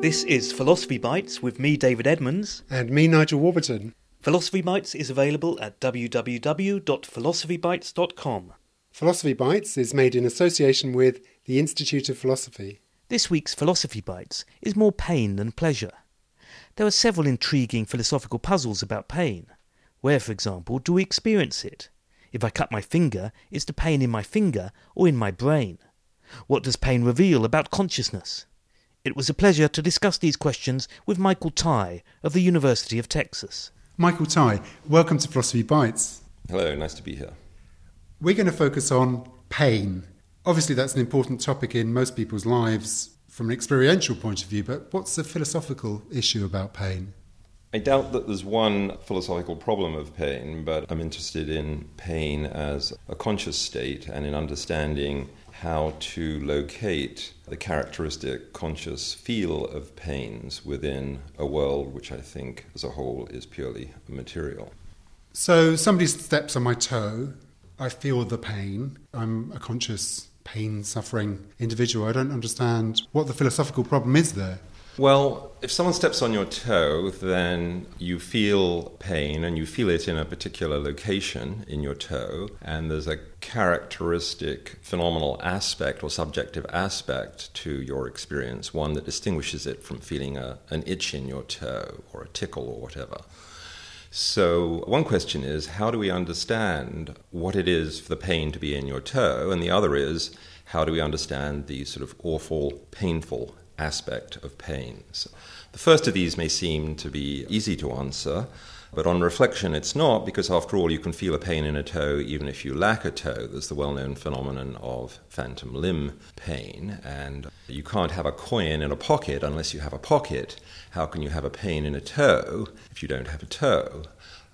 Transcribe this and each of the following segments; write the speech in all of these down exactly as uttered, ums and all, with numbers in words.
This is Philosophy Bites with me, David Edmonds. And me, Nigel Warburton. Philosophy Bites is available at w w w dot philosophy bites dot com. Philosophy Bites is made in association with the Institute of Philosophy. This week's Philosophy Bites is more pain than pleasure. There are several intriguing philosophical puzzles about pain. Where, for example, do we experience it? If I cut my finger, is the pain in my finger or in my brain? What does pain reveal about consciousness? It was a pleasure to discuss these questions with Michael Tighe of the University of Texas. Michael Tighe, welcome to Philosophy Bites. Hello, nice to be here. We're going to focus on pain. Obviously, that's an important topic in most people's lives from an experiential point of view, but what's the philosophical issue about pain? I doubt that there's one philosophical problem of pain, but I'm interested in pain as a conscious state and in understanding how to locate the characteristic conscious feel of pains within a world which I think as a whole is purely material. So somebody steps on my toe, I feel the pain, I'm a conscious pain-suffering individual. I don't understand what the philosophical problem is there. Well, if someone steps on your toe, then you feel pain and you feel it in a particular location in your toe, and there's a characteristic phenomenal aspect or subjective aspect to your experience, one that distinguishes it from feeling a, an itch in your toe or a tickle or whatever. So one question is, how do we understand what it is for the pain to be in your toe? And the other is, how do we understand the sort of awful, painful aspect of pains? The first of these may seem to be easy to answer, but on reflection it's not, because after all you can feel a pain in a toe even if you lack a toe. There's the well-known phenomenon of phantom limb pain, and you can't have a coin in a pocket unless you have a pocket. How can you have a pain in a toe if you don't have a toe?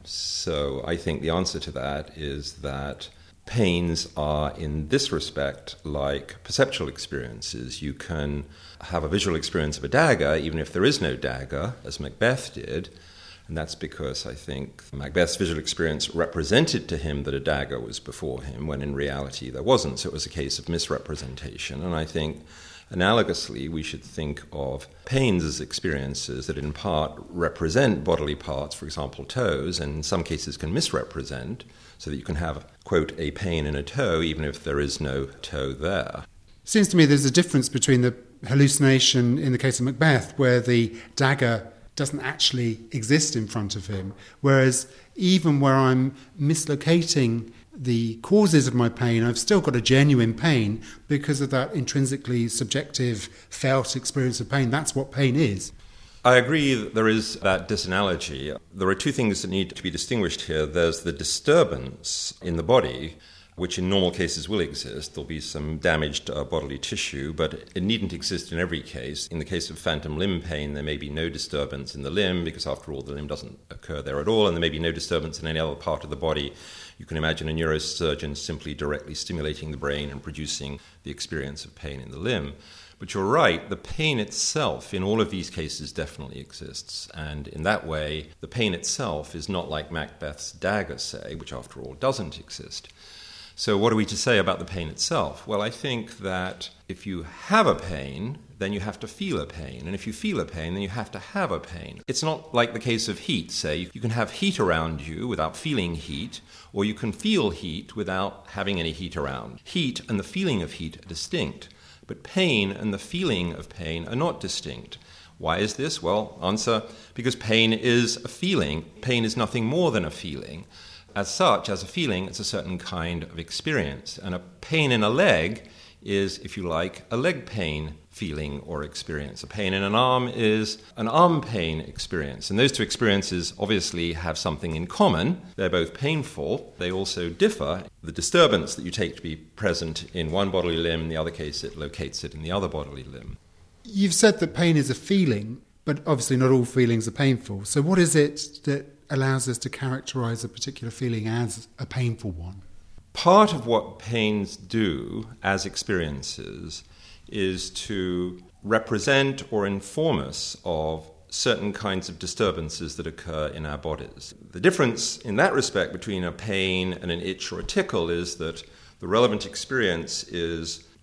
So I think the answer to that is that pains are, in this respect, like perceptual experiences. You can have a visual experience of a dagger, even if there is no dagger, as Macbeth did, and that's because I think Macbeth's visual experience represented to him that a dagger was before him, when in reality there wasn't, so it was a case of misrepresentation. And I think, analogously, we should think of pains as experiences that in part represent bodily parts, for example, toes, and in some cases can misrepresent, so that you can have, quote, a pain in a toe, even if there is no toe there. Seems to me there's a difference between the hallucination in the case of Macbeth, where the dagger doesn't actually exist in front of him, whereas even where I'm mislocating the causes of my pain, I've still got a genuine pain because of that intrinsically subjective felt experience of pain. That's what pain is. I agree that there is that disanalogy. There are two things that need to be distinguished here. There's the disturbance in the body, which in normal cases will exist. There'll be some damaged uh, bodily tissue, but it needn't exist in every case. In the case of phantom limb pain, there may be no disturbance in the limb, because after all, the limb doesn't occur there at all, and there may be no disturbance in any other part of the body. You can imagine a neurosurgeon simply directly stimulating the brain and producing the experience of pain in the limb. But you're right, the pain itself in all of these cases definitely exists. And in that way, the pain itself is not like Macbeth's dagger, say, which after all doesn't exist. So what are we to say about the pain itself? Well, I think that if you have a pain, then you have to feel a pain. And if you feel a pain, then you have to have a pain. It's not like the case of heat, say. You can have heat around you without feeling heat, or you can feel heat without having any heat around. Heat and the feeling of heat are distinct, but pain and the feeling of pain are not distinct. Why is this? Well, answer, because pain is a feeling. Pain is nothing more than a feeling. As such, as a feeling, it's a certain kind of experience. And a pain in a leg is, if you like, a leg pain feeling or experience. A pain in an arm is an arm pain experience. And those two experiences obviously have something in common. They're both painful. They also differ. The disturbance that you take to be present in one bodily limb, in the other case, it locates it in the other bodily limb. You've said that pain is a feeling, but obviously not all feelings are painful. So what is it that allows us to characterise a particular feeling as a painful one? Part of what pains do as experiences is to represent or inform us of certain kinds of disturbances that occur in our bodies. The difference in that respect between a pain and an itch or a tickle is that the relevant experience is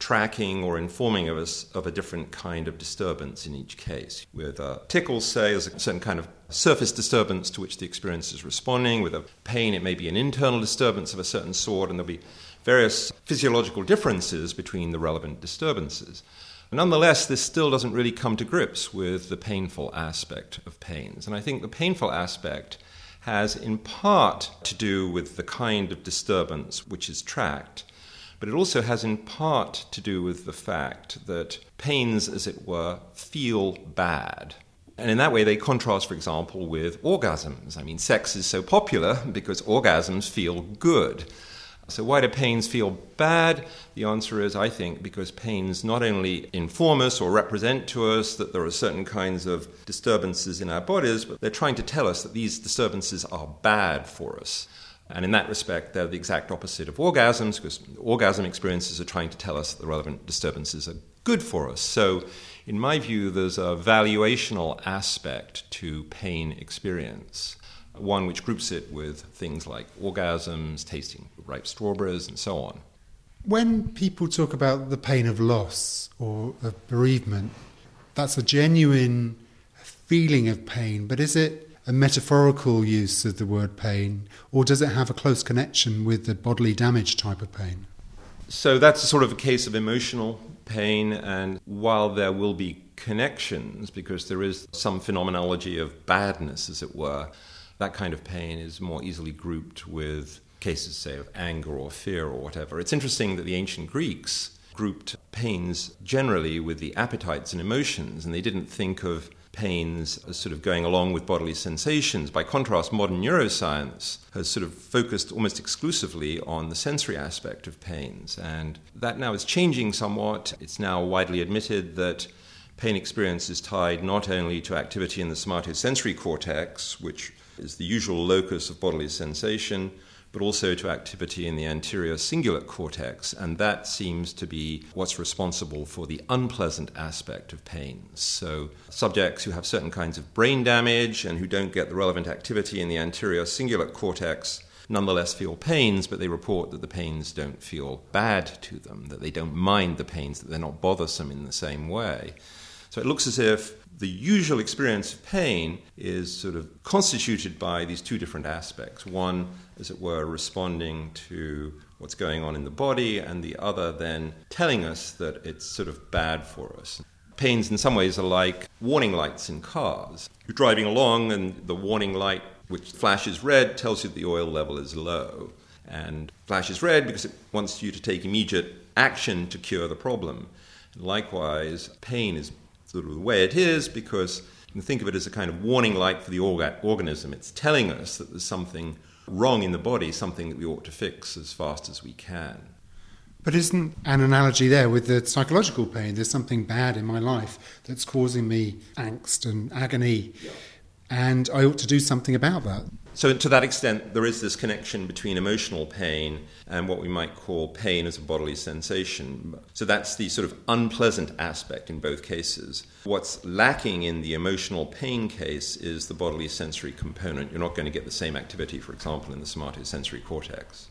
tracking or informing of us of a different kind of disturbance in each case. With a tickle, say, there's a certain kind of surface disturbance to which the experience is responding. With a pain, it may be an internal disturbance of a certain sort, and there'll be various physiological differences between the relevant disturbances. Nonetheless, this still doesn't really come to grips with the painful aspect of pains. And I think the painful aspect has in part to do with the kind of disturbance which is tracked, but it also has in part to do with the fact that pains, as it were, feel bad. And in that way, they contrast, for example, with orgasms. I mean, sex is so popular because orgasms feel good. So why do pains feel bad? The answer is, I think, because pains not only inform us or represent to us that there are certain kinds of disturbances in our bodies, but they're trying to tell us that these disturbances are bad for us. And in that respect, they're the exact opposite of orgasms, because orgasm experiences are trying to tell us that the relevant disturbances are good for us. So, in my view, there's a valuational aspect to pain experience, one which groups it with things like orgasms, tasting ripe strawberries, and so on. When people talk about the pain of loss or of bereavement, that's a genuine feeling of pain, but is it a metaphorical use of the word pain, or does it have a close connection with the bodily damage type of pain? So that's a sort of a case of emotional pain, and while there will be connections, because there is some phenomenology of badness, as it were, that kind of pain is more easily grouped with cases, say, of anger or fear or whatever. It's interesting that the ancient Greeks grouped pains generally with the appetites and emotions, and they didn't think of pains as sort of going along with bodily sensations. By contrast, modern neuroscience has sort of focused almost exclusively on the sensory aspect of pains, and that now is changing somewhat. It's now widely admitted that pain experience is tied not only to activity in the somatosensory cortex, which is the usual locus of bodily sensation, but also to activity in the anterior cingulate cortex, and that seems to be what's responsible for the unpleasant aspect of pains. So subjects who have certain kinds of brain damage and who don't get the relevant activity in the anterior cingulate cortex nonetheless feel pains, but they report that the pains don't feel bad to them, that they don't mind the pains, that they're not bothersome in the same way. So it looks as if the usual experience of pain is sort of constituted by these two different aspects. One, as it were, responding to what's going on in the body, and the other then telling us that it's sort of bad for us. Pains in some ways are like warning lights in cars. You're driving along and the warning light, which flashes red, tells you that the oil level is low. And flashes red because it wants you to take immediate action to cure the problem. And likewise, pain is sort of the way it is because you can think of it as a kind of warning light for the orga- organism. It's telling us that there's something wrong in the body, something that we ought to fix as fast as we can. But isn't an analogy there with the psychological pain? There's something bad in my life that's causing me angst and agony, yeah. and I ought to do something about that. So to that extent, there is this connection between emotional pain and what we might call pain as a bodily sensation. So that's the sort of unpleasant aspect in both cases. What's lacking in the emotional pain case is the bodily sensory component. You're not going to get the same activity, for example, in the somatosensory cortex.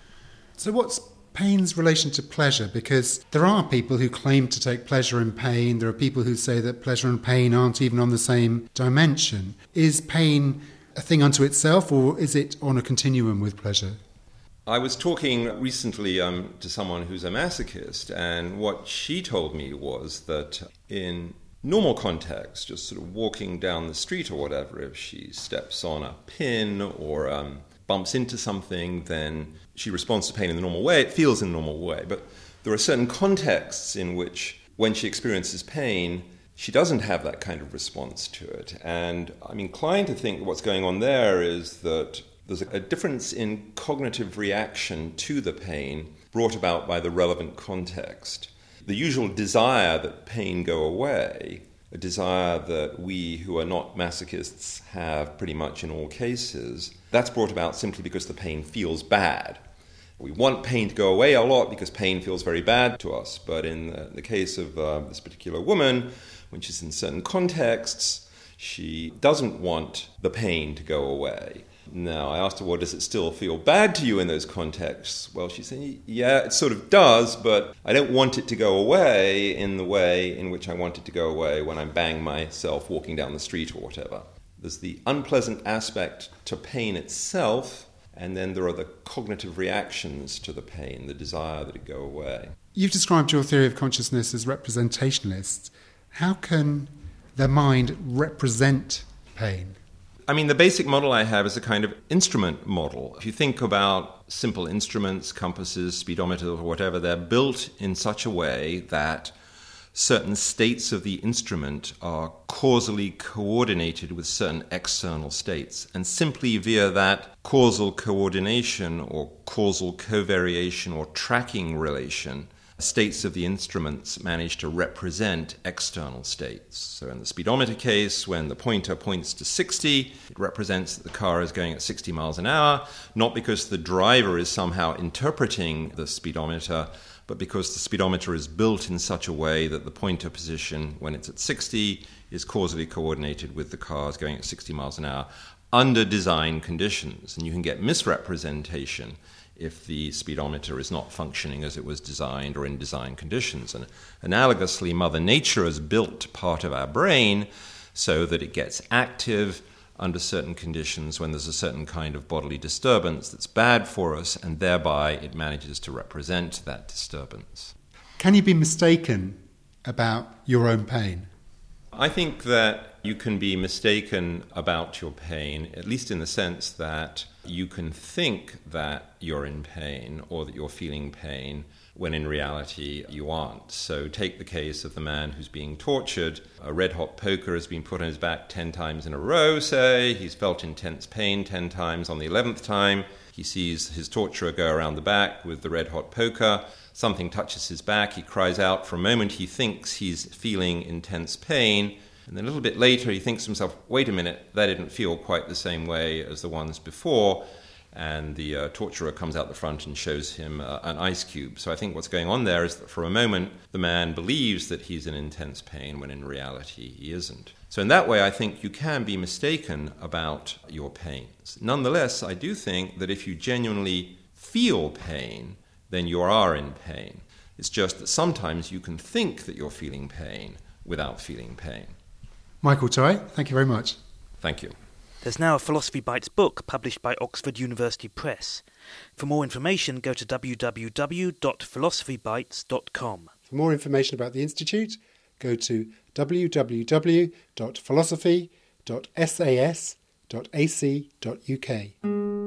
So what's pain's relation to pleasure? Because there are people who claim to take pleasure in pain. There are people who say that pleasure and pain aren't even on the same dimension. Is pain a thing unto itself, or is it on a continuum with pleasure? I was talking recently um, to someone who's a masochist, and what she told me was that in normal context, just sort of walking down the street or whatever, if she steps on a pin or um, bumps into something, then she responds to pain in the normal way. It feels in the normal way. But there are certain contexts in which, when she experiences pain, she doesn't have that kind of response to it. And I'm inclined to think what's going on there is that there's a difference in cognitive reaction to the pain brought about by the relevant context. The usual desire that pain go away, a desire that we who are not masochists have pretty much in all cases, that's brought about simply because the pain feels bad. We want pain to go away a lot because pain feels very bad to us. But in the, the case of uh, this particular woman, when she's in certain contexts, she doesn't want the pain to go away. Now, I asked her, well, does it still feel bad to you in those contexts? Well, she said, yeah, it sort of does, but I don't want it to go away in the way in which I want it to go away when I bang myself walking down the street or whatever. There's the unpleasant aspect to pain itself, and then there are the cognitive reactions to the pain, the desire that it go away. You've described your theory of consciousness as representationalist. How can the mind represent pain? I mean, the basic model I have is a kind of instrument model. If you think about simple instruments, compasses, speedometers, or whatever, they're built in such a way that certain states of the instrument are causally coordinated with certain external states. And simply via that causal coordination or causal covariation or tracking relation, states of the instruments manage to represent external states. So in the speedometer case, when the pointer points to sixty, it represents that the car is going at sixty miles an hour, not because the driver is somehow interpreting the speedometer, but because the speedometer is built in such a way that the pointer position, when it's at sixty, is causally coordinated with the cars going at sixty miles an hour under design conditions. And you can get misrepresentation if the speedometer is not functioning as it was designed or in design conditions. And analogously, Mother Nature has built part of our brain so that it gets active under certain conditions when there's a certain kind of bodily disturbance that's bad for us, and thereby it manages to represent that disturbance. Can you be mistaken about your own pain? I think that you can be mistaken about your pain, at least in the sense that you can think that you're in pain or that you're feeling pain when in reality you aren't. So take the case of the man who's being tortured. A red-hot poker has been put on his back ten times in a row, say. He's felt intense pain ten times. On the eleventh time, he sees his torturer go around the back with the red-hot poker. Something touches his back. He cries out. For a moment, he thinks he's feeling intense pain. And then a little bit later, he thinks to himself, wait a minute, that didn't feel quite the same way as the ones before. And the uh, torturer comes out the front and shows him uh, an ice cube. So I think what's going on there is that for a moment, the man believes that he's in intense pain when in reality he isn't. So in that way, I think you can be mistaken about your pains. Nonetheless, I do think that if you genuinely feel pain, then you are in pain. It's just that sometimes you can think that you're feeling pain without feeling pain. Michael Toy, thank you very much. Thank you. There's now a Philosophy Bites book published by Oxford University Press. For more information, go to w w w dot philosophy bites dot com. For more information about the Institute, go to w w w dot philosophy dot s a s dot a c dot u k.